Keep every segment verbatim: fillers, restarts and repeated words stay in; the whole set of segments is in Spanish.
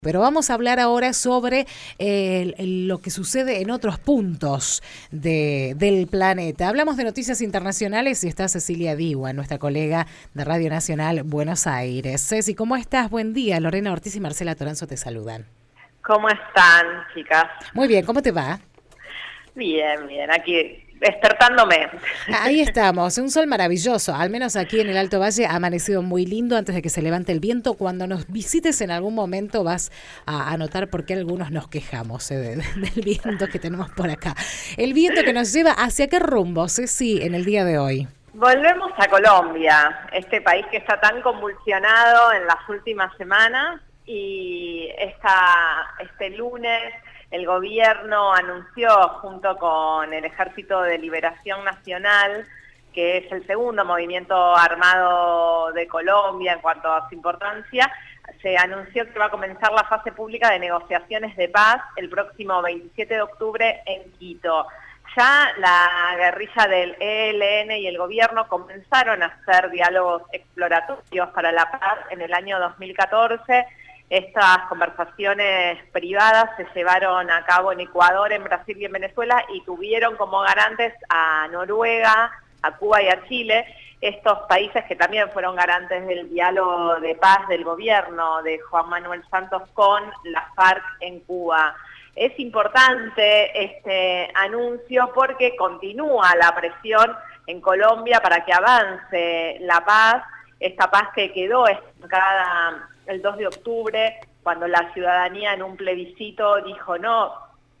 Pero vamos a hablar ahora sobre eh, lo que sucede en otros puntos de, del planeta. Hablamos de noticias internacionales y está Cecilia Diwa, nuestra colega de Radio Nacional Buenos Aires. Ceci, ¿cómo estás? Buen día. Lorena Ortiz y Marcela Toranzo te saludan. ¿Cómo están, chicas? Muy bien, ¿cómo te va? Bien, bien, aquí despertándome. Ahí estamos, un sol maravilloso, al menos aquí en el Alto Valle ha amanecido muy lindo antes de que se levante el viento. Cuando nos visites en algún momento vas a, a notar por qué algunos nos quejamos eh, de, del viento que tenemos por acá. El viento que nos lleva hacia qué rumbo, Ceci, en el día de hoy. Volvemos a Colombia, este país que está tan convulsionado en las últimas semanas, y esta, este lunes el gobierno anunció, junto con el Ejército de Liberación Nacional, que es el segundo movimiento armado de Colombia en cuanto a su importancia, se anunció que va a comenzar la fase pública de negociaciones de paz el próximo veintisiete de octubre en Quito. Ya la guerrilla del E L N y el gobierno comenzaron a hacer diálogos exploratorios para la paz en el año dos mil catorce. Estas conversaciones privadas se llevaron a cabo en Ecuador, en Brasil y en Venezuela, y tuvieron como garantes a Noruega, a Cuba y a Chile, estos países que también fueron garantes del diálogo de paz del gobierno de Juan Manuel Santos con la FARC en Cuba. Es importante este anuncio porque continúa la presión en Colombia para que avance la paz, esta paz que quedó estancada el dos de octubre, cuando la ciudadanía en un plebiscito dijo no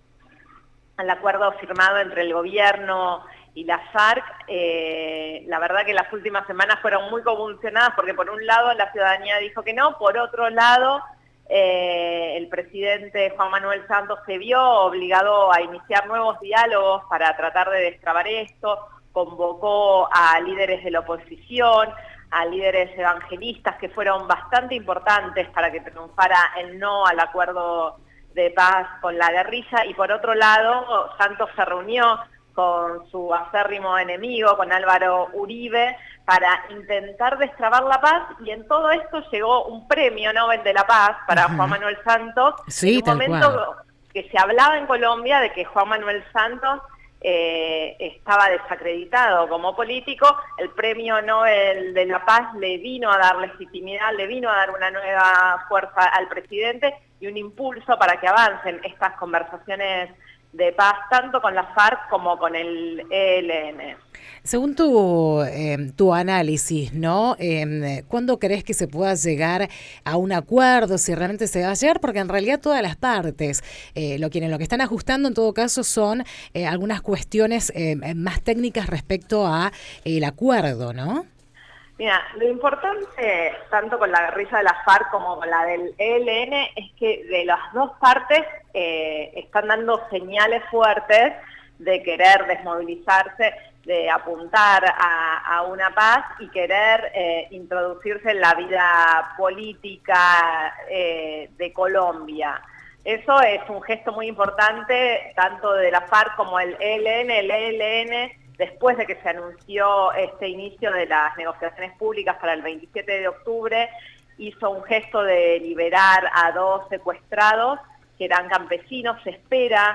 al acuerdo firmado entre el gobierno y la FARC. Eh, la verdad que las últimas semanas fueron muy convulsionadas porque por un lado la ciudadanía dijo que no, por otro lado eh, el presidente Juan Manuel Santos se vio obligado a iniciar nuevos diálogos para tratar de destrabar esto, convocó a líderes de la oposición, a líderes evangelistas que fueron bastante importantes para que triunfara el no al acuerdo de paz con la guerrilla, y por otro lado Santos se reunió con su acérrimo enemigo, con Álvaro Uribe, para intentar destrabar la paz, y en todo esto llegó un premio Nobel de la Paz para uh-huh. Juan Manuel Santos, sí, en un tal momento cual. que se hablaba en Colombia de que Juan Manuel Santos Eh, estaba desacreditado como político. El premio Nobel de la Paz le vino a dar legitimidad, le vino a dar una nueva fuerza al presidente y un impulso para que avancen estas conversaciones de paz, tanto con la FARC como con el E L N. Según tu, eh, tu análisis, ¿no? Eh, ¿Cuándo crees que se pueda llegar a un acuerdo? Si realmente se va a llegar, porque en realidad todas las partes, eh, lo, que, lo que están ajustando en todo caso son eh, algunas cuestiones eh, más técnicas respecto a el acuerdo, ¿no? Mira, lo importante, tanto con la guerrilla de la FARC como con la del E L N, es que de las dos partes eh, están dando señales fuertes de querer desmovilizarse, de apuntar a, a una paz y querer eh, introducirse en la vida política eh, de Colombia. Eso es un gesto muy importante, tanto de la FARC como el E L N. El E L N, después de que se anunció este inicio de las negociaciones públicas para el veintisiete de octubre, hizo un gesto de liberar a dos secuestrados que eran campesinos. Se espera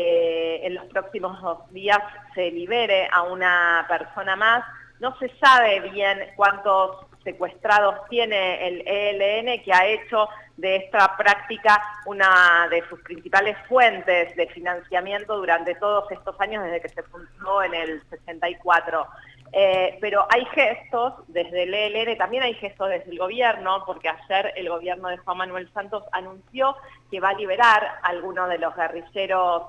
que en los próximos dos días se libere a una persona más. No se sabe bien cuántos secuestrados tiene el E L N, que ha hecho de esta práctica una de sus principales fuentes de financiamiento durante todos estos años, desde que se fundó en el sesenta y cuatro. Eh, pero hay gestos desde el E L N, también hay gestos desde el gobierno, porque ayer el gobierno de Juan Manuel Santos anunció que va a liberar a algunos de los guerrilleros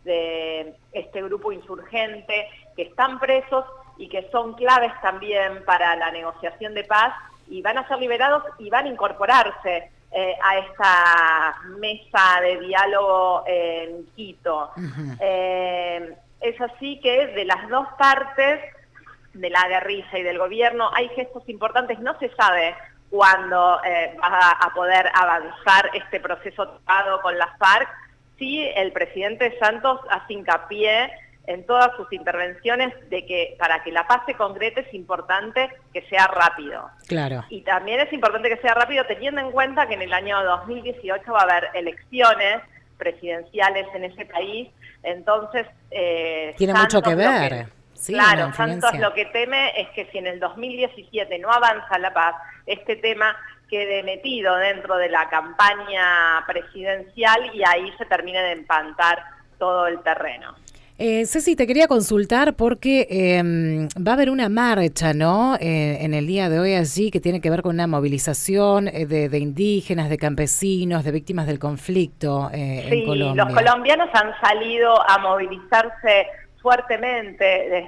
de este grupo insurgente que están presos y que son claves también para la negociación de paz, y van a ser liberados y van a incorporarse eh, a esta mesa de diálogo en Quito. Uh-huh. eh, es así que de las dos partes, de la guerrilla y del gobierno, hay gestos importantes. No se sabe cuándo eh, va a poder avanzar este proceso tocado con la FARC. Sí, el presidente Santos hace hincapié en todas sus intervenciones de que para que la paz se concrete es importante que sea rápido. Claro. Y también es importante que sea rápido teniendo en cuenta que en el año dos mil dieciocho va a haber elecciones presidenciales en ese país, entonces... Eh, Tiene mucho que ver. Que, sí, claro, Santos lo que teme es que si en el dos mil diecisiete no avanza la paz, este tema quede metido dentro de la campaña presidencial y ahí se termine de empantar todo el terreno. Eh, Ceci, te quería consultar porque eh, va a haber una marcha, ¿no? Eh, en el día de hoy allí que tiene que ver con una movilización eh, de, de indígenas, de campesinos, de víctimas del conflicto eh, sí, en Colombia. Los colombianos han salido a movilizarse fuertemente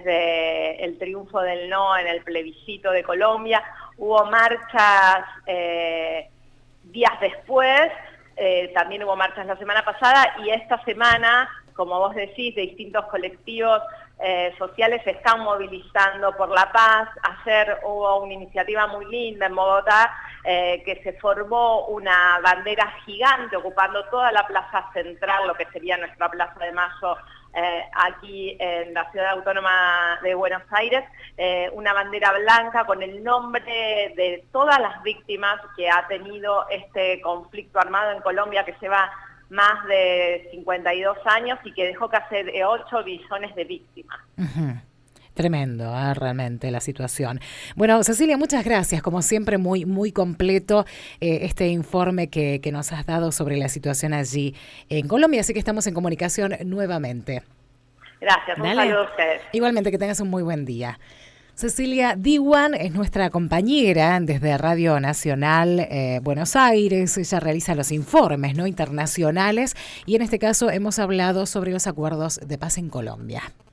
desde el triunfo del no en el plebiscito de Colombia. Hubo marchas eh, días después, eh, también hubo marchas la semana pasada y esta semana, como vos decís, de distintos colectivos eh, sociales se están movilizando por la paz. Ayer hubo una iniciativa muy linda en Bogotá, eh, que se formó una bandera gigante ocupando toda la plaza central, lo que sería nuestra Plaza de Mayo, eh, aquí en la Ciudad Autónoma de Buenos Aires, eh, una bandera blanca con el nombre de todas las víctimas que ha tenido este conflicto armado en Colombia que lleva más de cincuenta y dos años y que dejó casi de ocho billones de víctimas. Uh-huh. Tremendo, ¿eh? Realmente la situación. Bueno, Cecilia, muchas gracias. Como siempre, muy muy completo eh, este informe que, que nos has dado sobre la situación allí en Colombia. Así que estamos en comunicación nuevamente. Gracias, Dale. Un saludo a ustedes. Igualmente, que tengas un muy buen día. Cecilia Diwan es nuestra compañera desde Radio Nacional eh, Buenos Aires. Ella realiza los informes no internacionales y en este caso hemos hablado sobre los acuerdos de paz en Colombia.